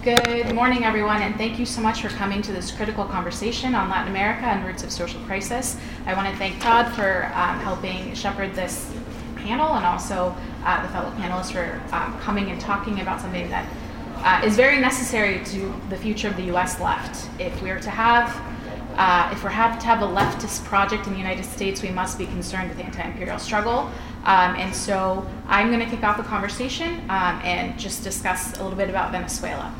Good morning, everyone, and thank you so much for coming to this critical conversation on Latin America and roots of social crisis. I want to thank Todd for helping shepherd this panel, and also the fellow panelists for coming and talking about something that is very necessary to the future of the U.S. left. If we're to have a leftist project in the United States, we must be concerned with the anti-imperial struggle. And so I'm going to kick off the conversation and just discuss a little bit about Venezuela.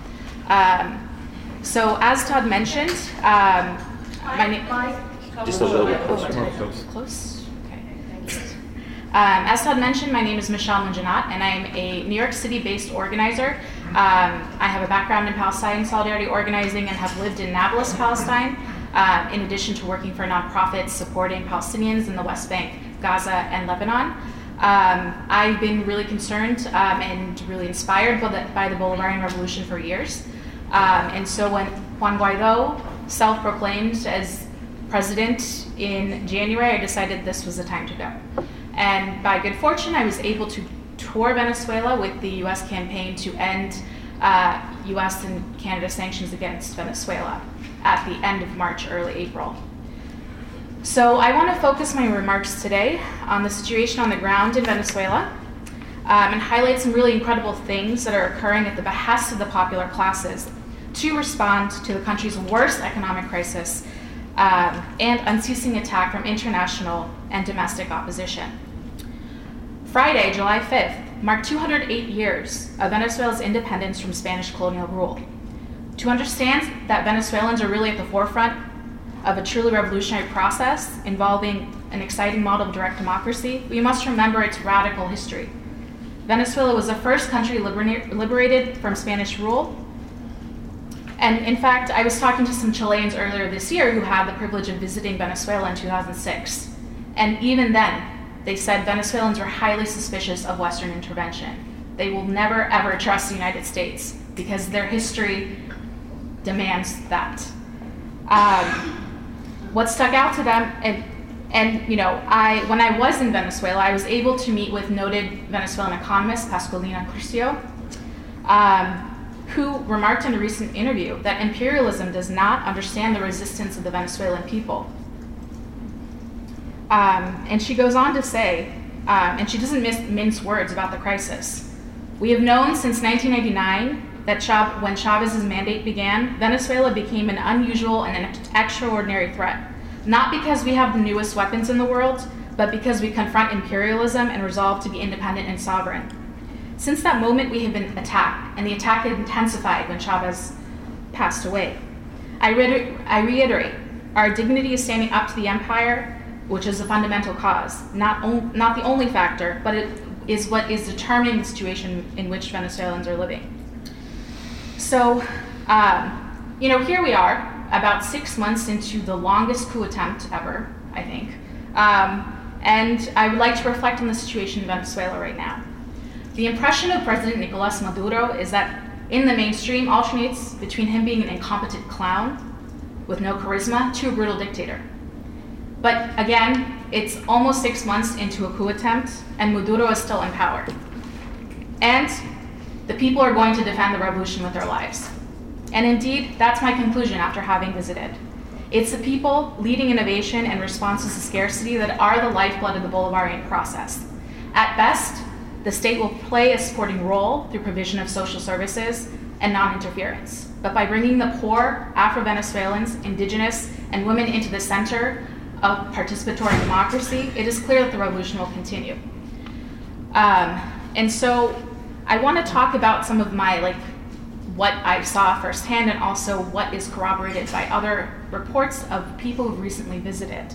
So as Todd mentioned, my name... Just a little bit close. Okay. As Todd mentioned, my name is Michelle Munjanat, and I'm a New York City-based organizer. I have a background in Palestine solidarity organizing and have lived in Nablus, Palestine, in addition to working for nonprofits supporting Palestinians in the West Bank, Gaza, and Lebanon. I've been really concerned and really inspired by the Bolivarian Revolution for years. And so when Juan Guaido self-proclaimed as president in January, I decided this was the time to go. And by good fortune, I was able to tour Venezuela with the U.S. campaign to end U.S. and Canada sanctions against Venezuela at the end of March, early April. So I want to focus my remarks today on the situation on the ground in Venezuela and highlight some really incredible things that are occurring at the behest of the popular classes to respond to the country's worst economic crisis and unceasing attack from international and domestic opposition. Friday, July 5th, marked 208 years of Venezuela's independence from Spanish colonial rule. To understand that Venezuelans are really at the forefront of a truly revolutionary process involving an exciting model of direct democracy, we must remember its radical history. Venezuela was the first country liberated from Spanish rule. And in fact, I was talking to some Chileans earlier this year who had the privilege of visiting Venezuela in 2006. And even then, they said Venezuelans were highly suspicious of Western intervention. They will never, ever trust the United States because their history demands that. What stuck out to them, and you know, when I was in Venezuela, I was able to meet with noted Venezuelan economist Pascualina Curcio, who remarked in a recent interview that imperialism does not understand the resistance of the Venezuelan people. And she goes on to say, and she doesn't mince words about the crisis. We have known since 1999 that when Chavez's mandate began, Venezuela became an unusual and an extraordinary threat, not because we have the newest weapons in the world, but because we confront imperialism and resolve to be independent and sovereign. Since that moment, we have been attacked, and the attack intensified when Chavez passed away. I reiterate, our dignity is standing up to the empire, which is a fundamental cause, not the only factor, but it is what is determining the situation in which Venezuelans are living. So, here we are, about 6 months into the longest coup attempt ever, I think. And I would like to reflect on the situation in Venezuela right now. The impression of President Nicolas Maduro is that in the mainstream alternates between him being an incompetent clown with no charisma to a brutal dictator. But again, it's almost 6 months into a coup attempt, and Maduro is still in power. And the people are going to defend the revolution with their lives. And indeed, that's my conclusion after having visited. It's the people leading innovation and responses to scarcity that are the lifeblood of the Bolivarian process. At best, the state will play a supporting role through provision of social services and non-interference. But by bringing the poor, Afro-Venezuelans, indigenous, and women into the center of participatory democracy, it is clear that the revolution will continue. And so I want to talk about some of my, what I saw firsthand and also what is corroborated by other reports of people who've recently visited.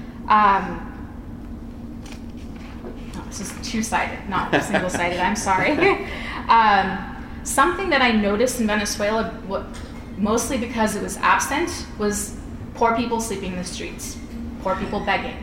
This is two-sided, not single-sided, I'm sorry. Something that I noticed in Venezuela, mostly because it was absent, was poor people sleeping in the streets, poor people begging,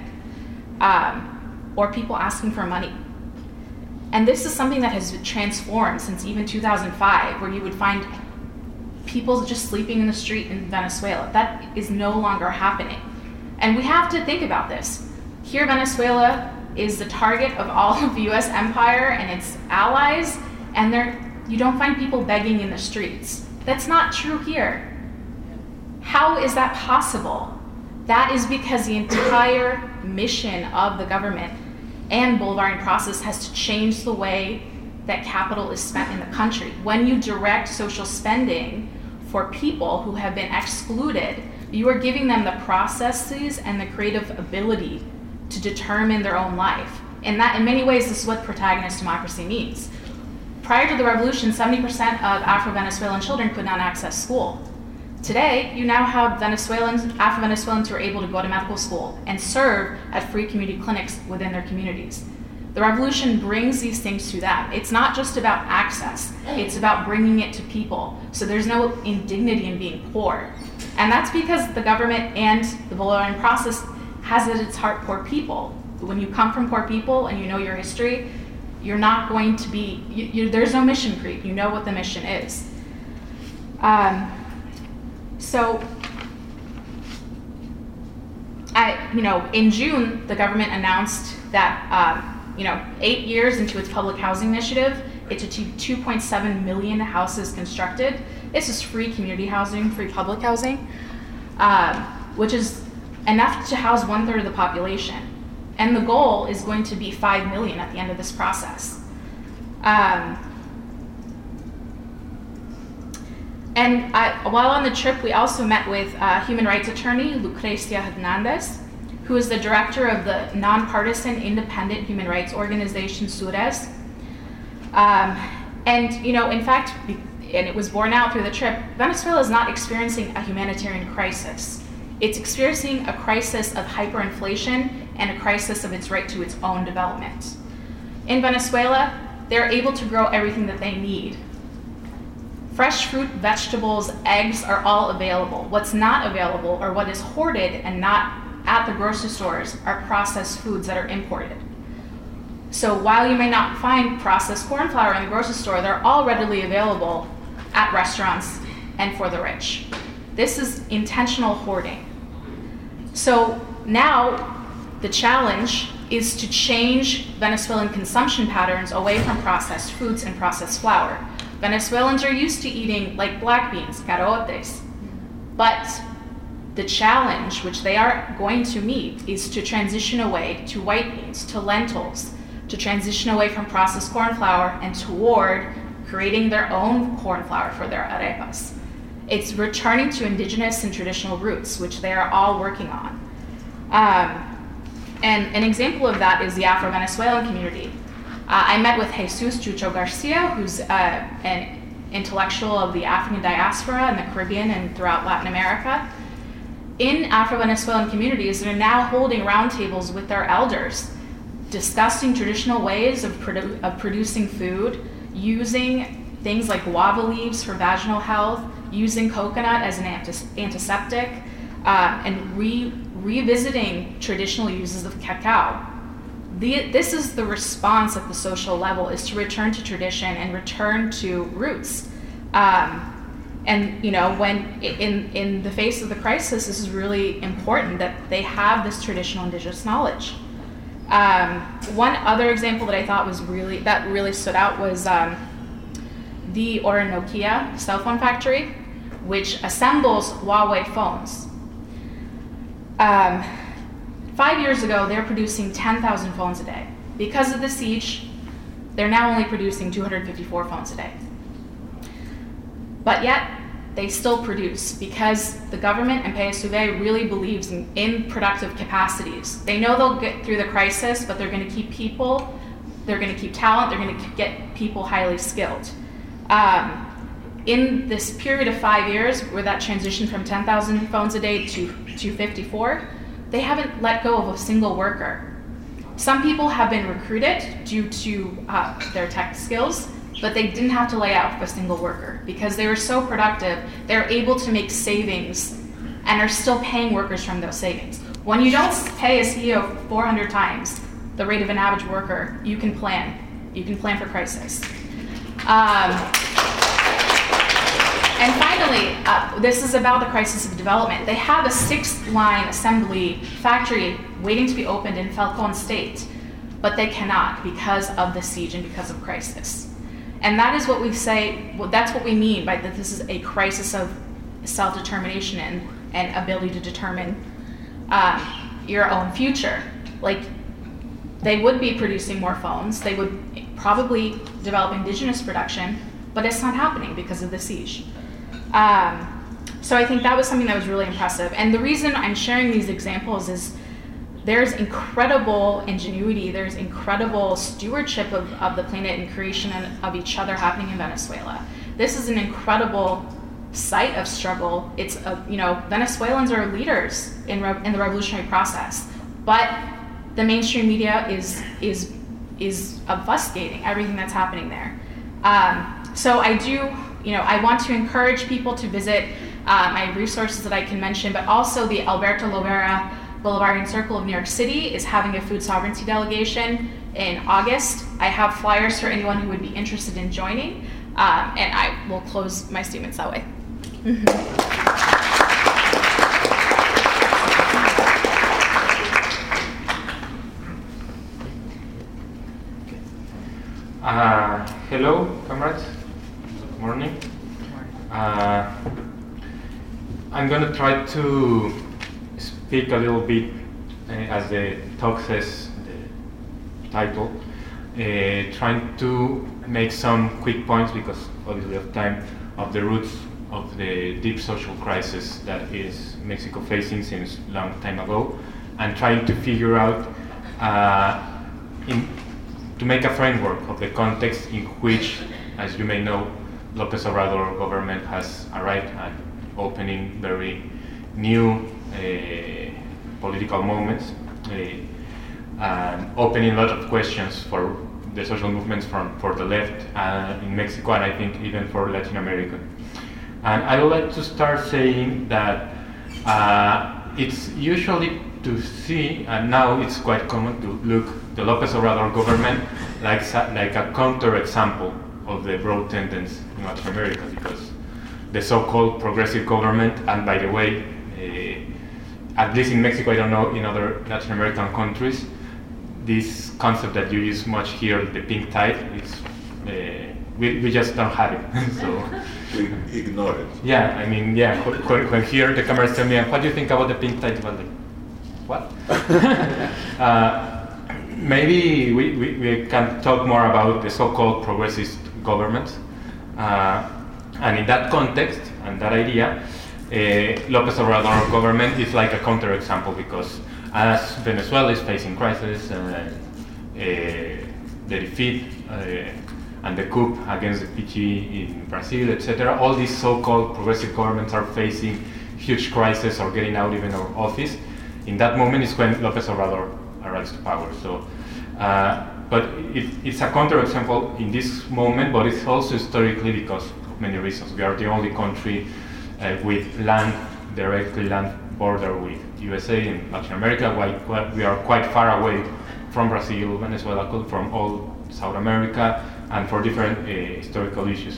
or people asking for money. And this is something that has transformed since even 2005, where you would find people just sleeping in the street in Venezuela. That is no longer happening. And we have to think about this. Here, Venezuela is the target of all of the US empire and its allies, and you don't find people begging in the streets. That's not true here. How is that possible? That is because the entire mission of the government and Bolivarian process has to change the way that capital is spent in the country. When you direct social spending for people who have been excluded, you are giving them the processes and the creative ability to determine their own life. And that, in many ways, this is what protagonist democracy means. Prior to the revolution, 70% of Afro-Venezuelan children could not access school. Today, you now have Afro-Venezuelans who are able to go to medical school and serve at free community clinics within their communities. The revolution brings these things to them. It's not just about access, it's about bringing it to people. So there's no indignity in being poor. And that's because the government and the Bolivarian process has at its heart poor people. When you come from poor people and you know your history, you're not going to be, there's no mission creep. You know what the mission is. In June, the government announced that 8 years into its public housing initiative, it's achieved 2.7 million houses constructed. This is free community housing, free public housing, which is enough to house 1/3 of the population. And the goal is going to be 5 million at the end of this process. While on the trip, we also met with human rights attorney Lucrecia Hernandez, who is the director of the nonpartisan independent human rights organization Sures. In fact, and it was borne out through the trip, Venezuela is not experiencing a humanitarian crisis. It's experiencing a crisis of hyperinflation and a crisis of its right to its own development. In Venezuela, they're able to grow everything that they need. Fresh fruit, vegetables, eggs are all available. What's not available, or what is hoarded and not at the grocery stores, are processed foods that are imported. So while you may not find processed corn flour in the grocery store, they're all readily available at restaurants and for the rich. This is intentional hoarding. So now the challenge is to change Venezuelan consumption patterns away from processed foods and processed flour. Venezuelans are used to eating like black beans, carotes, but the challenge which they are going to meet is to transition away to white beans, to lentils, to transition away from processed corn flour and toward creating their own corn flour for their arepas. It's returning to indigenous and traditional roots, which they are all working on. And an example of that is the Afro-Venezuelan community. I met with Jesus Chucho Garcia, who's an intellectual of the African diaspora in the Caribbean and throughout Latin America. In Afro-Venezuelan communities, they're now holding roundtables with their elders, discussing traditional ways of producing food, using things like guava leaves for vaginal health, using coconut as an antiseptic, and revisiting traditional uses of cacao. This is the response at the social level, is to return to tradition and return to roots. When in the face of the crisis, this is really important that they have this traditional indigenous knowledge. One other example that I thought was really stood out was the Orinoquia cell phone factory, which assembles Huawei phones. 5 years ago, they were producing 10,000 phones a day. Because of the siege, they're now only producing 254 phones a day. But yet, they still produce because the government and PSUV really believes in productive capacities. They know they'll get through the crisis, but they're going to keep people, they're going to keep talent, they're going to get people highly skilled. In this period of 5 years, where that transition from 10,000 phones a day to 254, they haven't let go of a single worker. Some people have been recruited due to their tech skills, but they didn't have to lay off a single worker because they were so productive, they're able to make savings and are still paying workers from those savings. When you don't pay a CEO 400 times the rate of an average worker, you can plan. You can plan for crisis. And finally, this is about the crisis of development. They have a 6-line assembly factory waiting to be opened in Falcon State, but they cannot because of the siege and because of crisis. And that is what we say, that's what we mean by that this is a crisis of self-determination and ability to determine your own future. Like, they would be producing more phones, they would probably develop indigenous production, but it's not happening because of the siege. So I think that was something that was really impressive. And the reason I'm sharing these examples is there's incredible ingenuity, there's incredible stewardship of the planet and creation of each other happening in Venezuela. This is an incredible site of struggle. It's Venezuelans are leaders in the revolutionary process, but the mainstream media is obfuscating everything that's happening there. So I want to encourage people to visit my resources that I can mention, but also the Alberto Lovera Bolivarian Circle of New York City is having a food sovereignty delegation in August. I have flyers for anyone who would be interested in joining, and I will close my statements that way. Hello, comrades. Good morning. I'm going to try to speak a little bit, as the talk says, the title, trying to make some quick points, because obviously of time, of the roots of the deep social crisis that is Mexico facing since a long time ago, and trying to figure out, to make a framework of the context in which, as you may know, López Obrador government has arrived at opening very new political moments, and opening a lot of questions for the social movements for the left in Mexico, and I think even for Latin America. And I would like to start saying that it's usually to see, and now it's quite common to look the López Obrador government like a counter-example of the broad tendency in Latin America, because the so-called progressive government, and by the way, at least in Mexico, I don't know in other Latin American countries, this concept that you use much here, the pink tide, is we just don't have it. So we ignore it. Yeah, I mean, yeah. When here the cameras tell me, "What do you think about the pink tide?" Well, like, what? Maybe we can talk more about the so-called progressive government, and in that context and that idea, López Obrador government is like a counterexample, because as Venezuela is facing crisis, the defeat and the coup against the PG in Brazil, etc., all these so-called progressive governments are facing huge crisis or getting out even of office. In that moment is when López Obrador arrives to power. So, but it's a counterexample in this moment, but it's also historically because of many reasons. We are the only country with directly land border with USA and Latin America. We are quite far away from Brazil, Venezuela, from all South America, and for different historical issues.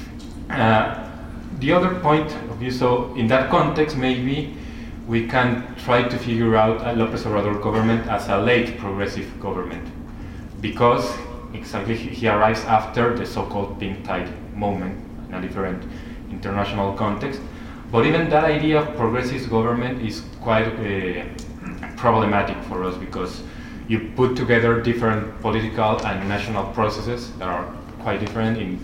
The other point of view, so in that context, maybe we can try to figure out a López Obrador government as a late progressive government, because exactly he arrives after the so-called pink tide moment in a different international context. But even that idea of progressive government is quite problematic for us, because you put together different political and national processes that are quite different in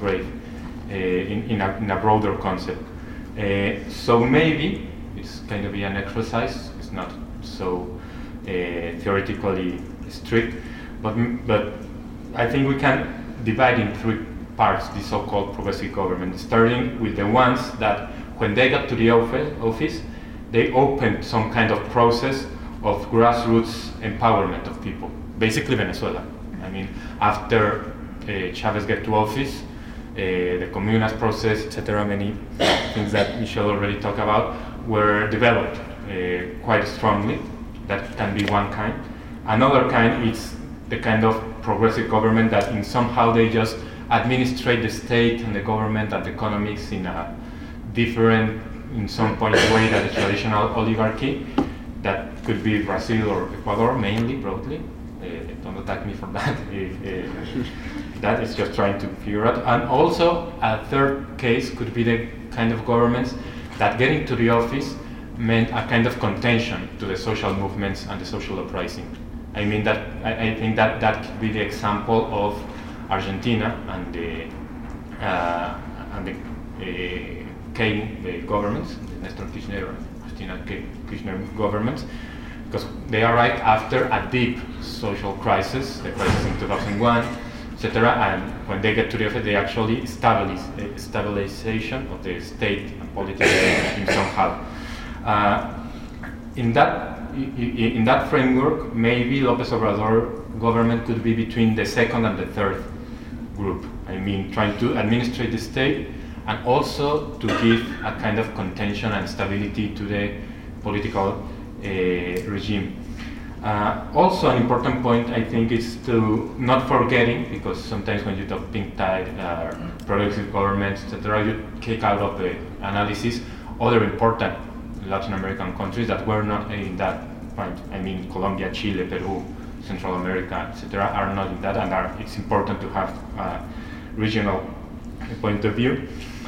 a broader concept. So maybe it's going to be an exercise. It's not so theoretically strict, but I think we can divide in three parts the so-called progressive government, starting with the ones that when they got to the office, they opened some kind of process of grassroots empowerment of people, basically Venezuela. I mean, after Chavez got to office, the Comunas process, etc., many things that Michelle already talked about, were developed quite strongly. That can be one kind. Another kind is the kind of progressive government that in somehow they just administrate the state and the government and the economics in a different, in some point, way than the traditional oligarchy. That could be Brazil or Ecuador, mainly, broadly. don't attack me for that. That is just trying to figure out. And also, a third case could be the kind of governments that getting to the office meant a kind of contention to the social movements and the social uprising. I mean that I think that could be the example of Argentina and the governments, the Nestor Kirchner and Cristina Kirchner governments, because they arrived after a deep social crisis, the crisis in 2001, etc. And when they get to the office, they actually stabilization of the state and political regime somehow. In that framework, maybe López Obrador government could be between the second and the third group. I mean, trying to administrate the state and also to give a kind of contention and stability to the political regime. Also, an important point, I think, is to not forgetting, because sometimes when you talk pink tide, progressive governments, etc., you kick out of the analysis other important Latin American countries that were not in that point. I mean, Colombia, Chile, Peru, Central America, etc., are not in that, and it's important to have a regional point of view.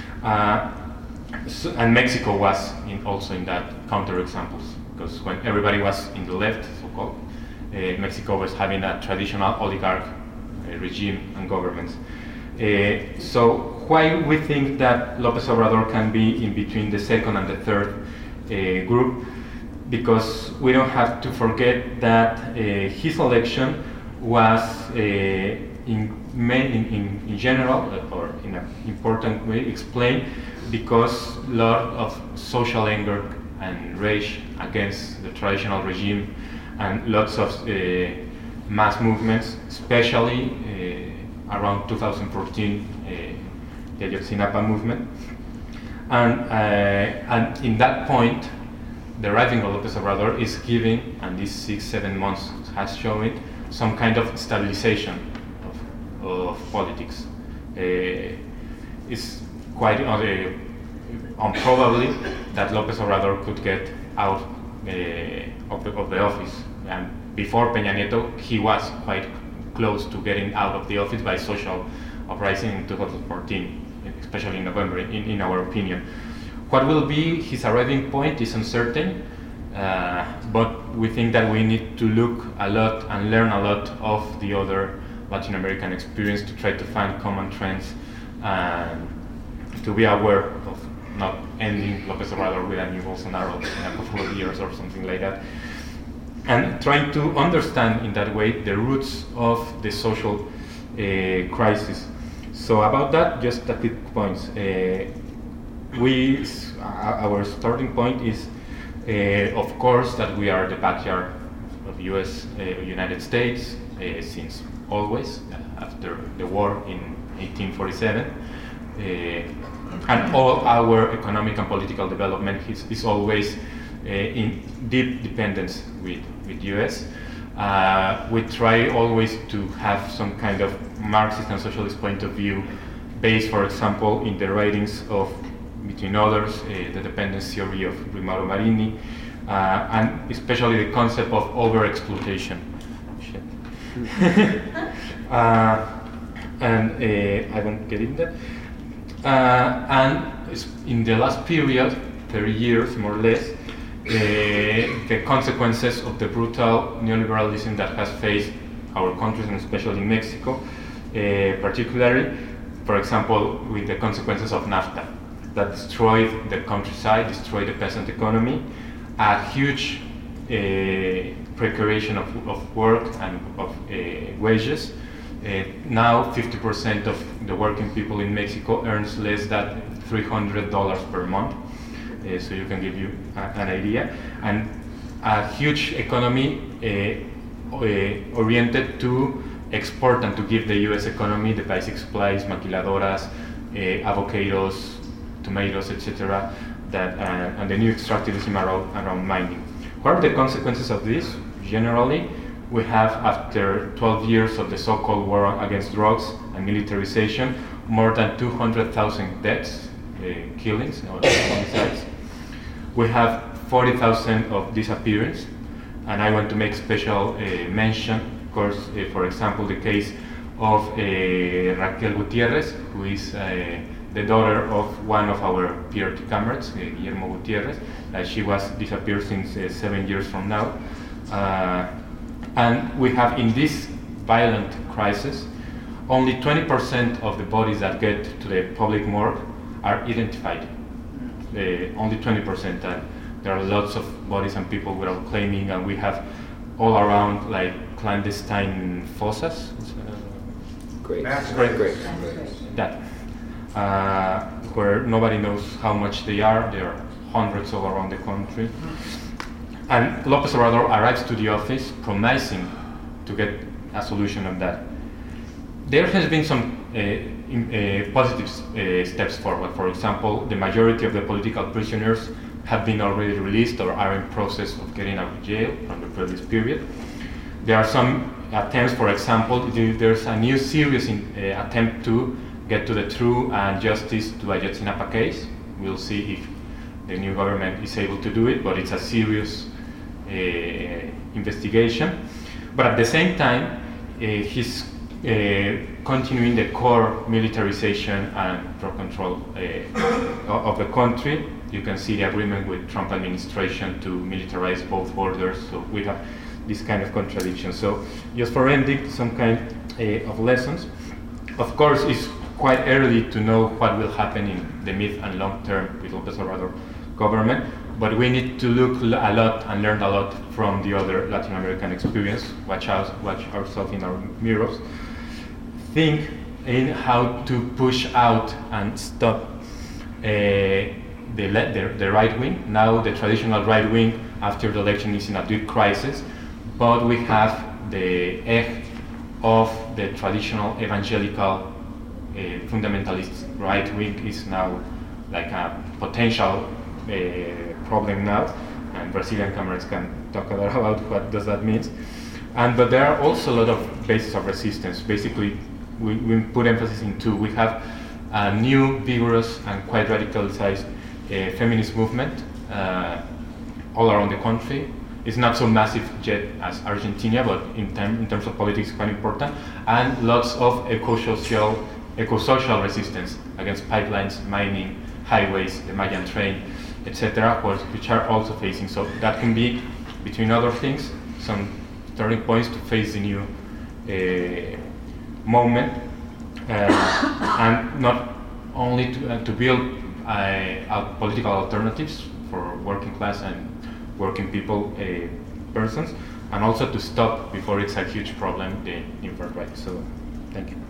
And Mexico was also in that counterexamples, because when everybody was in the left, so-called, Mexico was having a traditional oligarch regime and governments. So why we think that López Obrador can be in between the second and the third group? Because we don't have to forget that his election was in general, or in an important way, explained because a lot of social anger and rage against the traditional regime, and lots of mass movements, especially around 2014, the Ayotzinapa movement. And in that point, the arriving of López Obrador is giving, and these 6-7 months has shown it, some kind of stabilization of politics. It's quite improbably that López Obrador could get out of the office. And before Peña Nieto, he was quite close to getting out of the office by social uprising in 2014, especially in November, in our opinion. What will be his arriving point is uncertain, but we think that we need to look a lot and learn a lot of the other Latin American experience to try to find common trends and to be aware of not ending López Obrador with a new Bolsonaro in a couple of years or something like that. And trying to understand in that way the roots of the social crisis. So about that, just a quick points. Our starting point is, of course, that we are the backyard of United States since always, after the war in 1847. And all our economic and political development is always in deep dependence with US. We try always to have some kind of Marxist and socialist point of view based, for example, in the writings of, between others, the dependence theory of Mauro Marini, and especially the concept of over-exploitation. And I won't get into that. And in the last period, 30 years more or less, the consequences of the brutal neoliberalism that has faced our countries, and especially Mexico, particularly, for example, with the consequences of NAFTA, that destroyed the countryside, destroyed the peasant economy, a huge precariation of work and of wages. Now 50% of the working people in Mexico earns less than $300 per month. So you can give you an idea. And a huge economy oriented to export and to give the US economy the basic supplies, maquiladoras, avocados, tomatoes, etc. And the new extractivism around mining. What are the consequences of this? Generally, we have, after 12 years of the so-called war against drugs and militarization, more than 200,000 deaths, killings, or homicides. We have 40,000 of disappearance, and I want to make special mention course, for example, the case of Raquel Gutierrez, who is the daughter of one of our PRT comrades, Guillermo Gutierrez. She was disappeared since 7 years from now. And we have, in this violent crisis, only 20% of the bodies that get to the public morgue are identified. Only 20%. And there are lots of bodies and people without claiming, and we have all around like clandestine fossas. Great. Great. That. Where nobody knows how much they are. There are hundreds all around the country. And López Obrador arrives to the office promising to get a solution of that. There has been some positive steps forward. For example, the majority of the political prisoners have been already released or are in process of getting out of jail from the previous period. There are some attempts, for example, there's a new serious attempt to get to the true and justice to Ayotzinapa case. We'll see if the new government is able to do it, but it's a serious investigation. But at the same time, he's continuing the core militarization and drug control of the country. You can see the agreement with Trump administration to militarize both borders. So we have this kind of contradiction. So just for ending, some kind of lessons. Of course, it's quite early to know what will happen in the mid and long term with López Obrador government, but we need to look a lot and learn a lot from the other Latin American experience, watch ourselves in our mirrors, think in how to push out and stop the right wing. Now the traditional right wing after the election is in a deep crisis, but we have the egg of the traditional evangelical fundamentalist right wing is now like a potential problem now, and Brazilian comrades can talk a lot about what does that mean. But there are also a lot of bases of resistance. Basically, we put emphasis in two. We have a new, vigorous, and quite radicalized feminist movement all around the country. It's not so massive yet as Argentina, but in terms of politics, quite important. And lots of eco-social resistance against pipelines, mining, highways, the Mayan train, etc., which are also facing. So that can be, between other things, some starting points to face the new moment, and not only to build political alternatives for working class and working people, persons, and also to stop before it's a huge problem, the infant rights. So, thank you.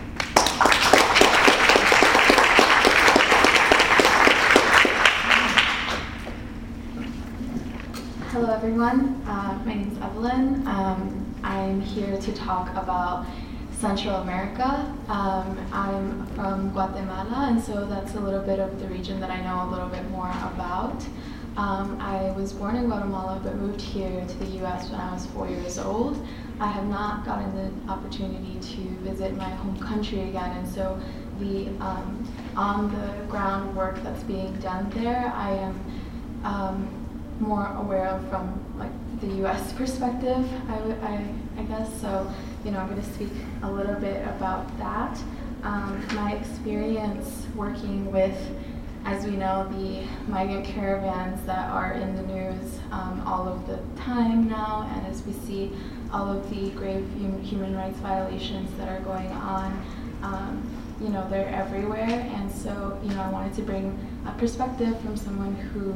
Hello everyone, my name is Evelyn. I'm here to talk about Central America. I'm from Guatemala, and so that's a little bit of the region that I know a little bit more about. I was born in Guatemala but moved here to the US when I was 4 years old. I have not gotten the opportunity to visit my home country again, and so the on the ground work that's being done there, I am more aware of from like the US perspective, I guess. So, I'm going to speak a little bit about that. My experience working with, as we know, the migrant caravans that are in the news all of the time now, and as we see all of the grave human rights violations that are going on, they're everywhere. And so, I wanted to bring a perspective from someone who,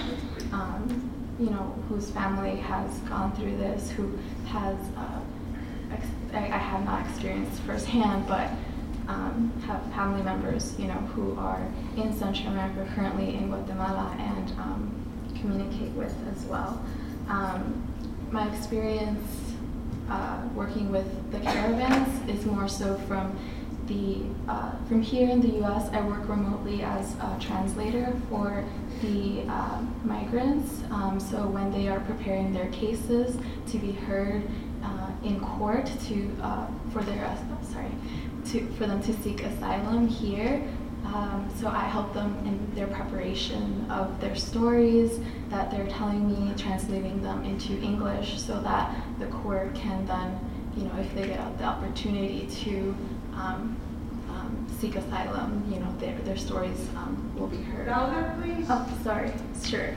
whose family has gone through this, who has, I have not experienced firsthand, but have family members, who are in Central America, currently in Guatemala, and communicate with as well. My experience working with the caravans is more so from here in the U.S. I work remotely as a translator for the migrants. So when they are preparing their cases to be heard in court for them to seek asylum here, So I help them in their preparation of their stories that they're telling me, translating them into English so that the court can then, if they get the opportunity to seek asylum, their stories will be heard. Louder, please. Oh, sorry. Sure.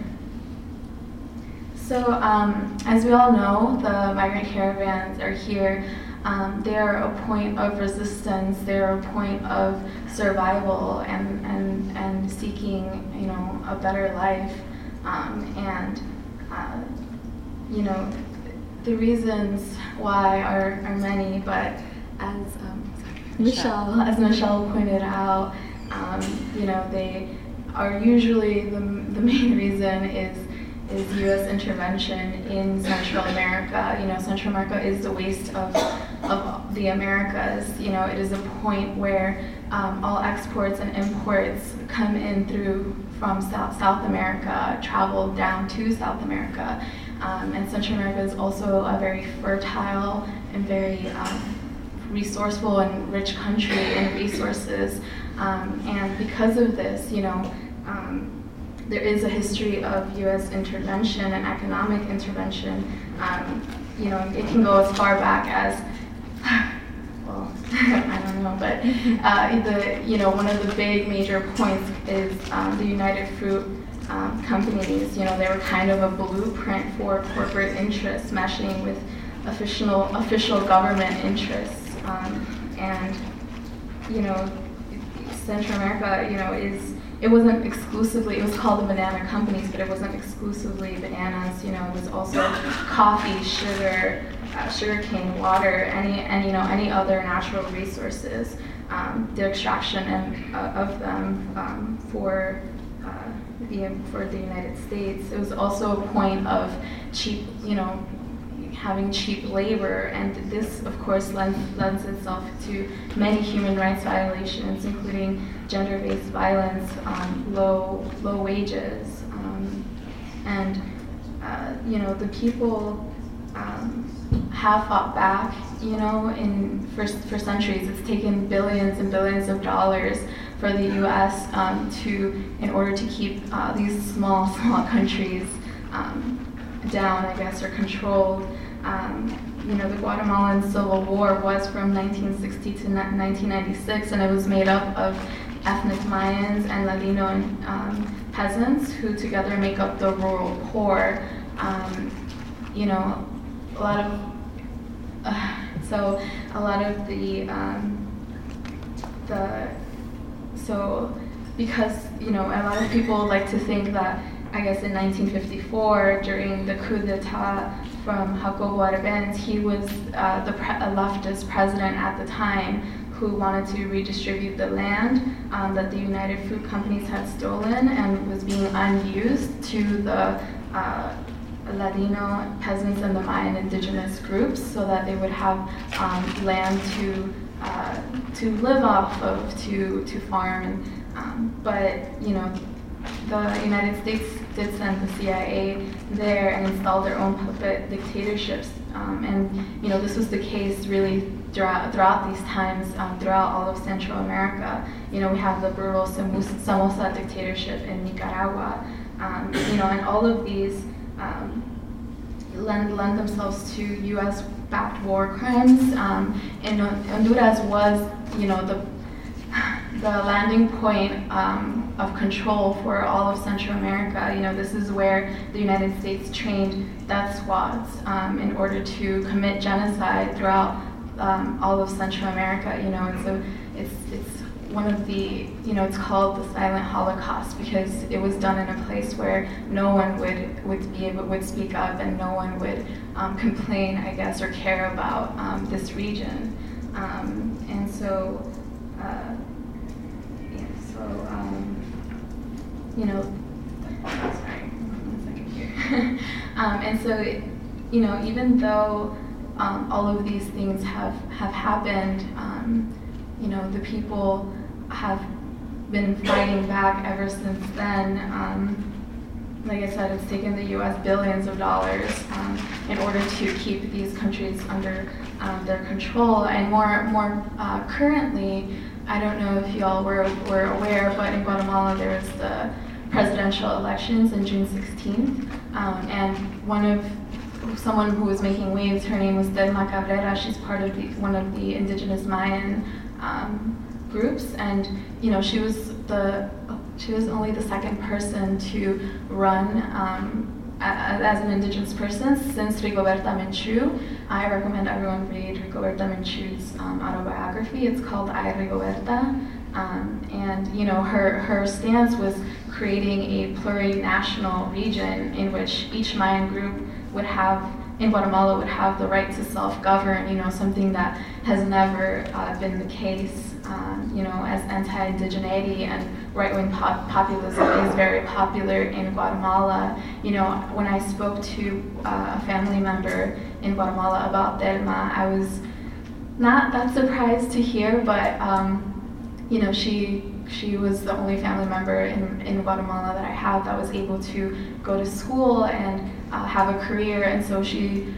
So, as we all know, the migrant caravans are here. They are a point of resistance. They're a point of survival and seeking, a better life. The reasons why are many, but as Michelle pointed out, they are usually the main reason is U.S. intervention in Central America. Central America is the waste of the Americas. It is a point where all exports and imports come in from South America, travel down to South America. And Central America is also a very fertile and very resourceful and rich country in resources. And because of this, there is a history of U.S. intervention and economic intervention. It can go as far back as, well, I don't know, but one of the big major points is the United Fruit companies. They were kind of a blueprint for corporate interests meshing with official government interests. Central America, it wasn't exclusively, it was called the banana companies, but it wasn't exclusively bananas. It was also coffee, sugar, sugarcane, water, any other natural resources. The extraction of them for the United States. It was also a point of cheap, having cheap labor, and this, of course, lends itself to many human rights violations, including gender-based violence, low wages, the people have fought back, for centuries. It's taken billions and billions of dollars for the U.S. In order to keep these small countries down, I guess, or controlled. The Guatemalan Civil War was from 1960 to 1996, and it was made up of ethnic Mayans and Ladino peasants who together make up the rural poor. Because a lot of people like to think that, I guess, in 1954, during the coup d'etat from Jacobo Arbenz, he was a leftist president at the time who wanted to redistribute the land that the United Fruit companies had stolen and was being unused to the Ladino peasants and the Mayan indigenous groups, so that they would have land to live off of, to farm. But the United States did send the CIA there and installed their own puppet dictatorships. This was the case really throughout these times, throughout all of Central America. We have the brutal Somoza dictatorship in Nicaragua, and all of these lend themselves to U.S.-backed war crimes. And Honduras was, the landing point of control for all of Central America. This is where the United States trained death squads in order to commit genocide throughout all of Central America. And so it's one of the, it's called the silent Holocaust because it was done in a place where no one would speak up and no one would complain, I guess, or care about this region. Sorry, 1 second here. Even though all of these things have happened, the people have been fighting back ever since then. like I said, it's taken the U.S. billions of dollars in order to keep these countries under their control. And more currently, I don't know if y'all were aware, but in Guatemala there was the presidential elections on June 16th, and someone who was making waves, her name was Delma Cabrera. She's part of one of the indigenous Mayan groups, and she was only the second person to run as an indigenous person since Rigoberta Menchú. I recommend everyone read Rigoberta Menchú's autobiography. It's called I, Rigoberta. And her stance was creating a plurinational region in which each Mayan group in Guatemala would have the right to self-govern, something that has never been the case. As anti-indigeneity and right-wing populism is very popular in Guatemala. When I spoke to a family member in Guatemala about Delma, I was not that surprised to hear, but she was the only family member in Guatemala that I have that was able to go to school and have a career, and so she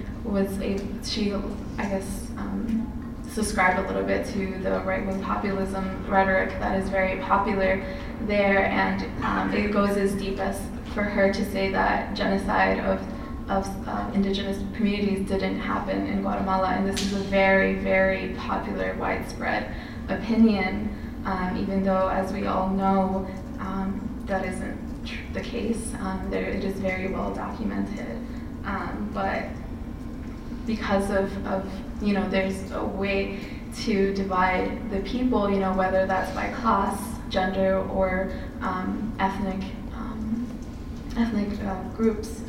subscribed a little bit to the right-wing populism rhetoric that is very popular there, and it goes as deep as for her to say that genocide of indigenous communities didn't happen in Guatemala, and this is a very, very popular, widespread opinion, even though, as we all know, that isn't the case. It is very well documented, but because of there's a way to divide the people, whether that's by class, gender, or ethnic groups,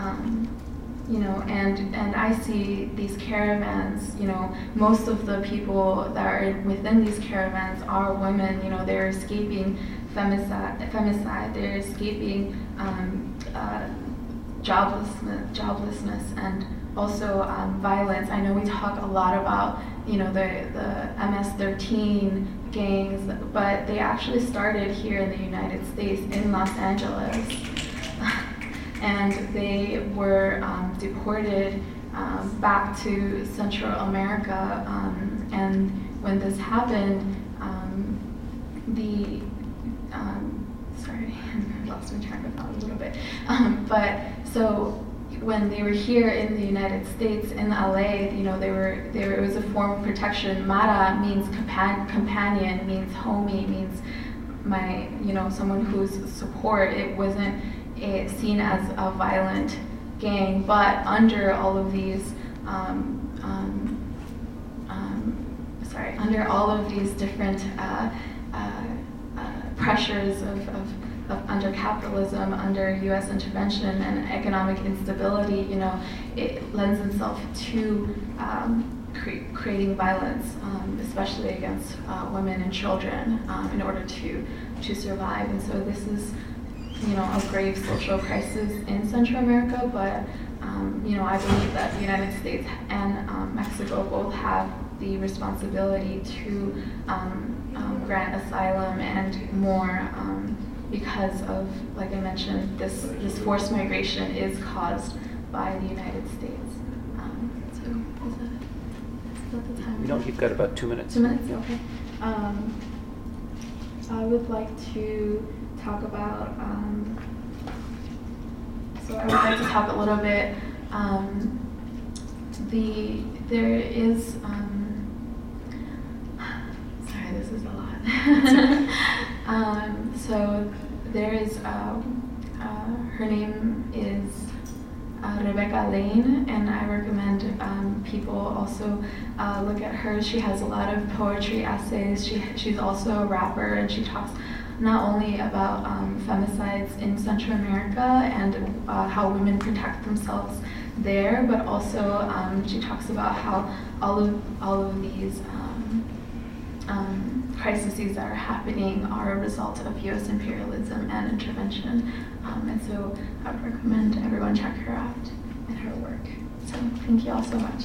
and I see these caravans, most of the people that are within these caravans are women. They're escaping femicide, they're escaping joblessness, and also violence. I know we talk a lot about the MS-13 gangs, but they actually started here in the United States in Los Angeles, and they were deported back to Central America. And when this happened, sorry, I lost my train of thought a little bit. But so when they were here in the United States, in LA, it was a form of protection. Mara means companion, means homie, means someone who's support. It wasn't seen as a violent gang, but under all of these different pressures of under capitalism, under U.S. intervention and economic instability, it lends itself to creating violence, especially against women and children, in order to survive. And so this is, a grave social crisis in Central America, but I believe that the United States and Mexico both have the responsibility to grant asylum and more, because of, like I mentioned, this forced migration is caused by the United States. So is that the time? No, you've got about 2 minutes. 2 minutes, okay. I would like to talk about, a little bit, there is, sorry, this is a lot. So there is, her name is Rebecca Lane, and I recommend people also look at her. She has a lot of poetry essays. She's also a rapper, and she talks not only about femicides in Central America and how women protect themselves there, but also she talks about how all of these crises that are happening are a result of U.S. imperialism and intervention. And so I would recommend everyone check her out and her work. So thank you all so much.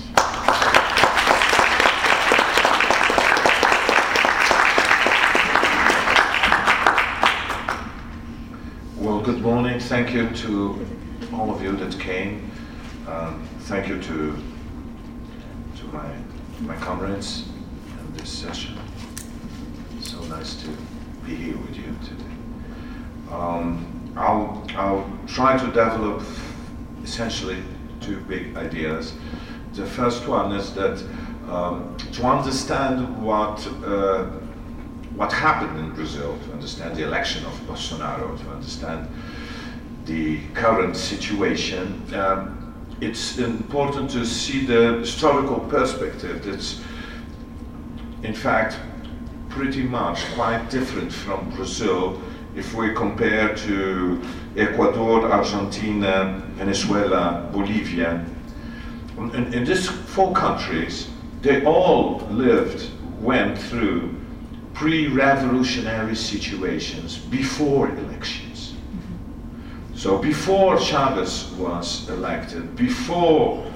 Well, good morning. mean, thank you to all of you that came. Thank you to my comrades in this session. So nice to be here with you today. I'll try to develop essentially two big ideas. The first one is that to understand what happened in Brazil, to understand the election of Bolsonaro, to understand the current situation, it's important to see the historical perspective that's in fact pretty much quite different from Brazil if we compare to Ecuador, Argentina, Venezuela, Bolivia. In these four countries, they all went through pre-revolutionary situations before elections. So before Chavez was elected, before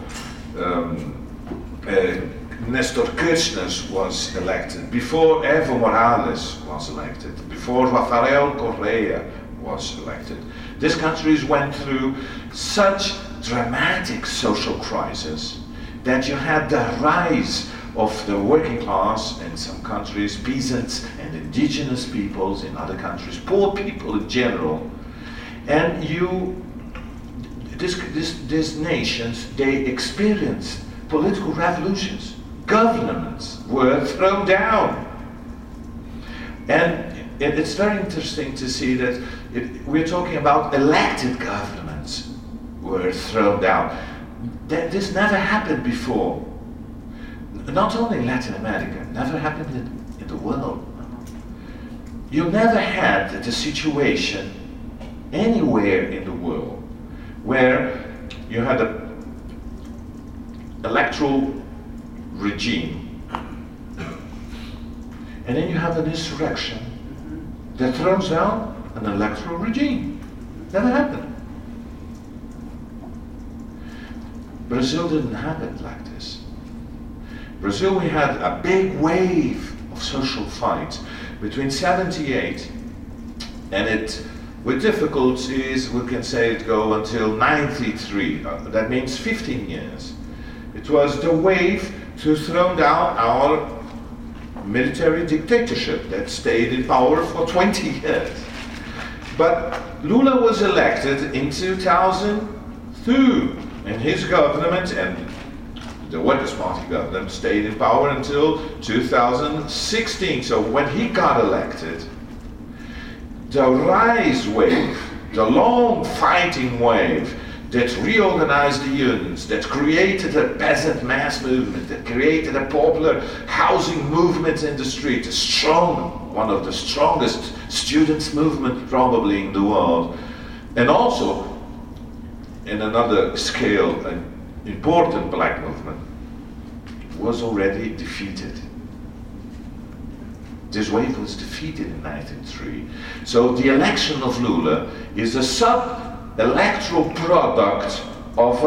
Nestor Kirchner was elected, before Evo Morales was elected, before Rafael Correa was elected, these countries went through such dramatic social crisis that you had the rise of the working class in some countries, peasants and indigenous peoples in other countries, poor people in general. And these nations, they experienced political revolutions. Governments were thrown down. And it's very interesting to see that we're talking about elected governments were thrown down. This never happened before. Not only in Latin America, never happened in the world. You never had the situation anywhere in the world where you had an electoral regime and then you have an insurrection that throws down an electoral regime. Never happened. Brazil didn't have it like this. Brazil, we had a big wave of social fight between 78 and with difficulties, we can say it go until 93. That means 15 years. It was the wave to throw down our military dictatorship that stayed in power for 20 years. But Lula was elected in 2002, and his government and the Workers' Party government stayed in power until 2016. So when he got elected, the rise wave, the long fighting wave that reorganized the unions, that created a peasant mass movement, that created a popular housing movement in the street, one of the strongest students' movement probably in the world, and also in another scale, an important black movement, was already defeated. This wave was defeated in 1903. So the election of Lula is a sub-electoral product of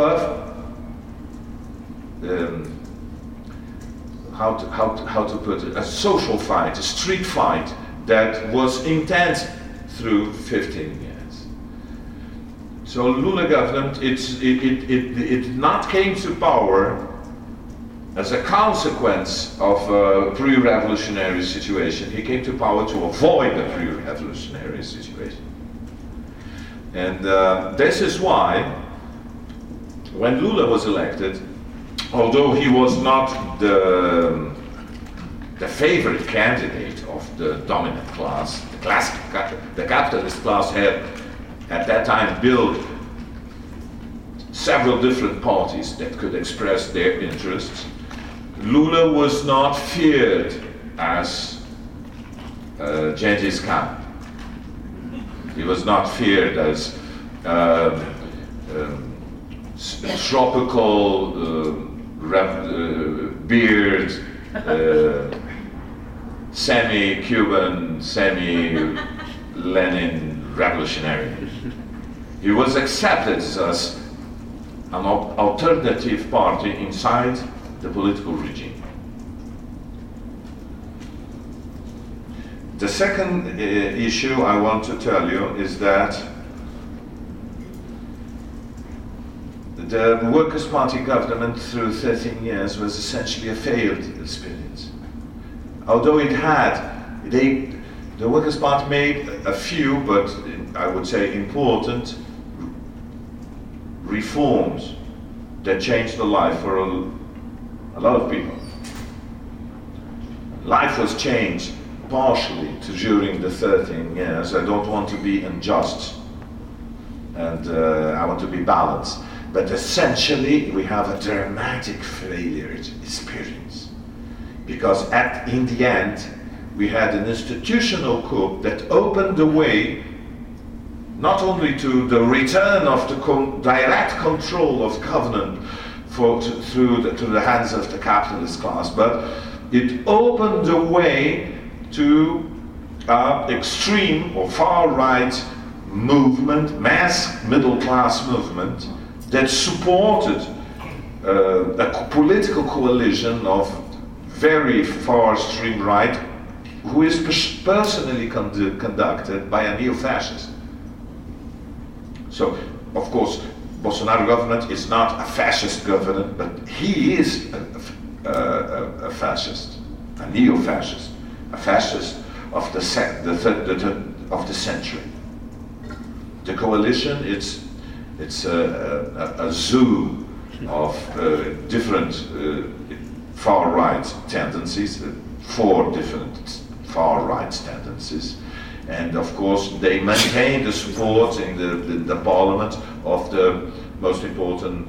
how to put it, a social fight, a street fight that was intense through 15 years. So Lula government, it not came to power as a consequence of a pre-revolutionary situation. He came to power to avoid a pre-revolutionary situation. And this is why, when Lula was elected, although he was not the favorite candidate of the dominant class, the capitalist class had at that time built several different parties that could express their interests. Lula was not feared as Genghis Khan. He was not feared as tropical beard, semi-Cuban, semi-Lenin revolutionary. He was accepted as an alternative party inside the political regime. The second issue I want to tell you is that the Workers' Party government through 13 years was essentially a failed experience. Although it had, the Workers' Party made a few, but I would say important, reforms that changed the life for a lot of people. Life was changed partially during the 13 years. I don't want to be unjust, and I want to be balanced. But essentially, we have a dramatic failure experience. Because in the end, we had an institutional coup that opened the way not only to the return of the direct control of government to the hands of the capitalist class, but it opened the way to extreme or far-right movement, mass middle-class movement, that supported a political coalition of very far extreme right, who is personally conducted by a neo-fascist. So, of course, Bolsonaro government is not a fascist government, but he is a fascist, a neo-fascist, a fascist of the century. The coalition, it's a zoo of different far-right tendencies, 4 different far-right tendencies, and of course they maintain the support in the parliament of the most important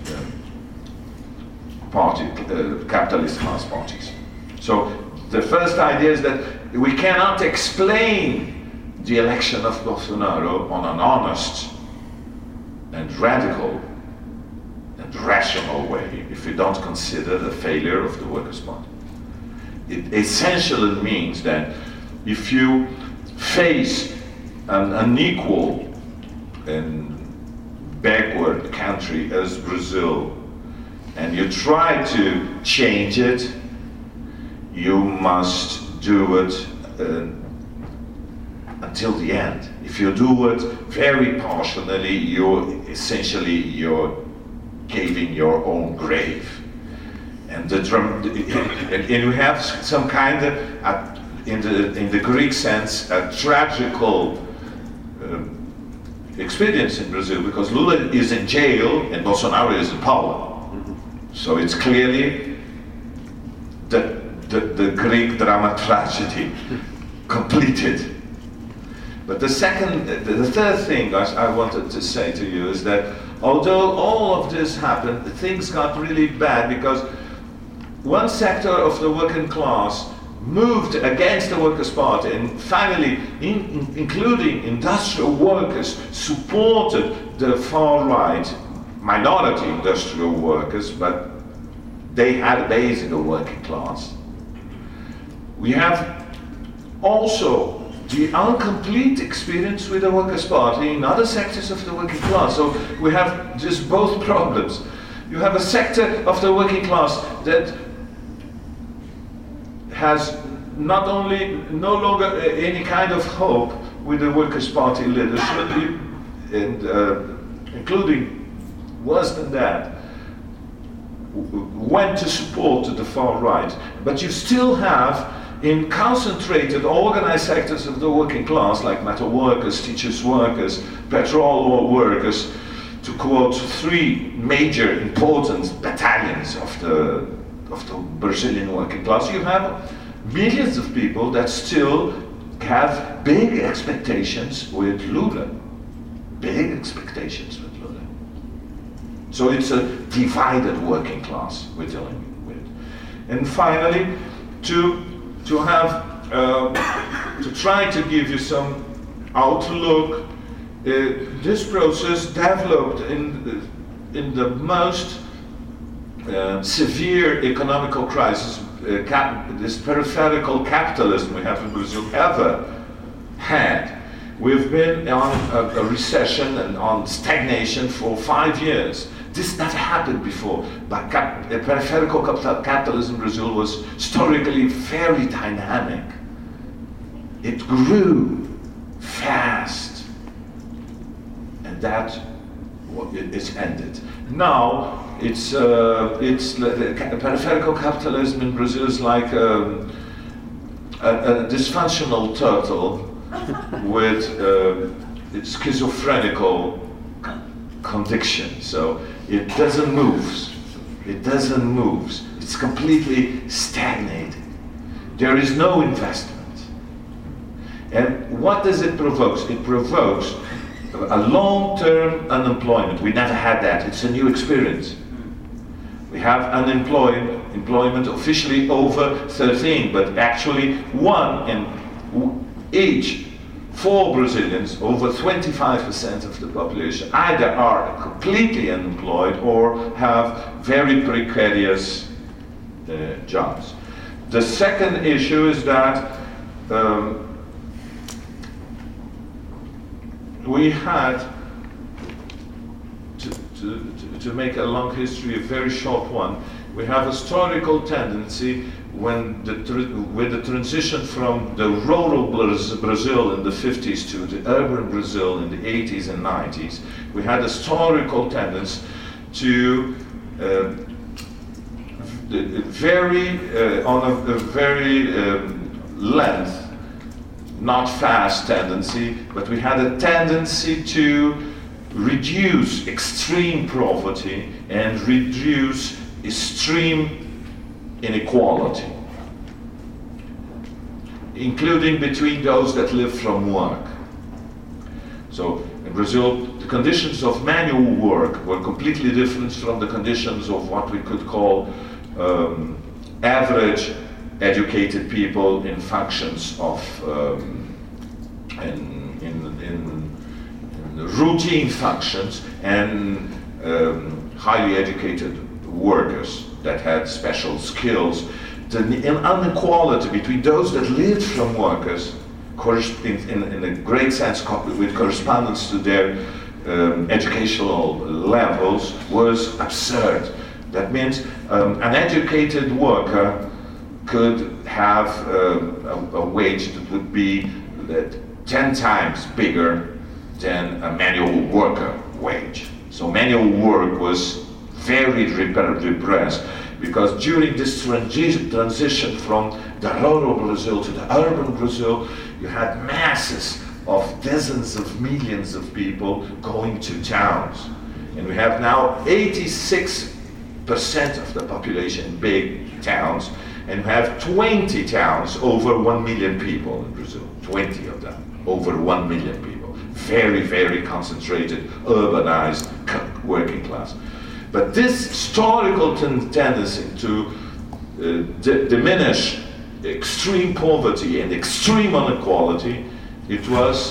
capitalist class parties. So the first idea is that we cannot explain the election of Bolsonaro on an honest and radical and rational way if we don't consider the failure of the Workers' Party. It essentially means that if you face an unequal and backward country as Brazil and you try to change it, you must do it until the end. If you do it very partially, you're caving your own grave. And you have some kind of, in the Greek sense, a tragical experience in Brazil, because Lula is in jail and Bolsonaro is in power. So it's clearly the Greek drama tragedy completed. But the third thing I wanted to say to you is that although all of this happened, things got really bad because one sector of the working class moved against the Workers' Party, and finally, including industrial workers, supported the far-right minority industrial workers, but they had a base in the working class. We have also the incomplete experience with the Workers' Party in other sectors of the working class. So we have just both problems. You have a sector of the working class that has not only no longer any kind of hope with the Workers' Party leadership, and including worse than that, went to support the far right. But you still have in concentrated, organized sectors of the working class, like metal workers, teachers workers, petrol workers, to quote 3 major important battalions of the Brazilian working class, you have millions of people that still have big expectations with Lula. Big expectations with Lula. So it's a divided working class we're dealing with. And finally, to try to give you some outlook, this process developed in the most severe economical crisis, this peripheral capitalism we have in Brazil ever had. We've been on a recession and on stagnation for 5 years. This never happened before, but peripheral capitalism in Brazil was historically very dynamic. It grew fast, and that it's ended. now it's peripheral capitalism in Brazil is like a dysfunctional turtle with schizophrenical conviction. So it doesn't move. It doesn't move. It's completely stagnated. There is no investment. And what does it provoke? It provokes a long-term unemployment. We never had that. It's a new experience. We have employment officially over 13, but actually 1 in each 4 Brazilians, over 25% of the population, either are completely unemployed or have very precarious jobs. The second issue is that we had, to make a long history a very short one, we have a historical tendency with the transition from the rural Brazil in the 50s to the urban Brazil in the 80s and 90s, we had a historical tendency to on a very length, not fast tendency, but we had a tendency to reduce extreme poverty and reduce extreme inequality, including between those that live from work. So in Brazil, the conditions of manual work were completely different from the conditions of what we could call average educated people in functions of in routine functions and highly educated workers that had special skills. The inequality between those that lived from workers in a great sense with correspondence to their educational levels was absurd. That means an educated worker could have a wage that would be 10 times bigger than a manual worker wage. So manual work was very repressed, because during this transition from the rural Brazil to the urban Brazil, you had masses of dozens of millions of people going to towns. And we have now 86% of the population in big towns, and we have 20 towns over 1 million people in Brazil. 20 of them over 1 million people. Very, very concentrated, urbanized working class. But this historical tendency to diminish extreme poverty and extreme inequality, it was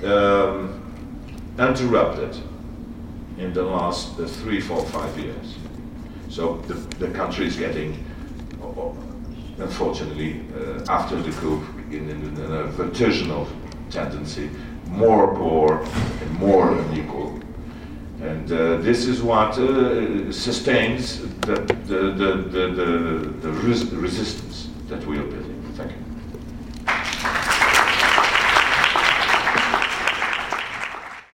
interrupted in the last 3, 4, 5 years. So the country is getting, unfortunately, after the coup, in a vertiginal tendency, more poor and more unequal. And this is what sustains the resistance that we are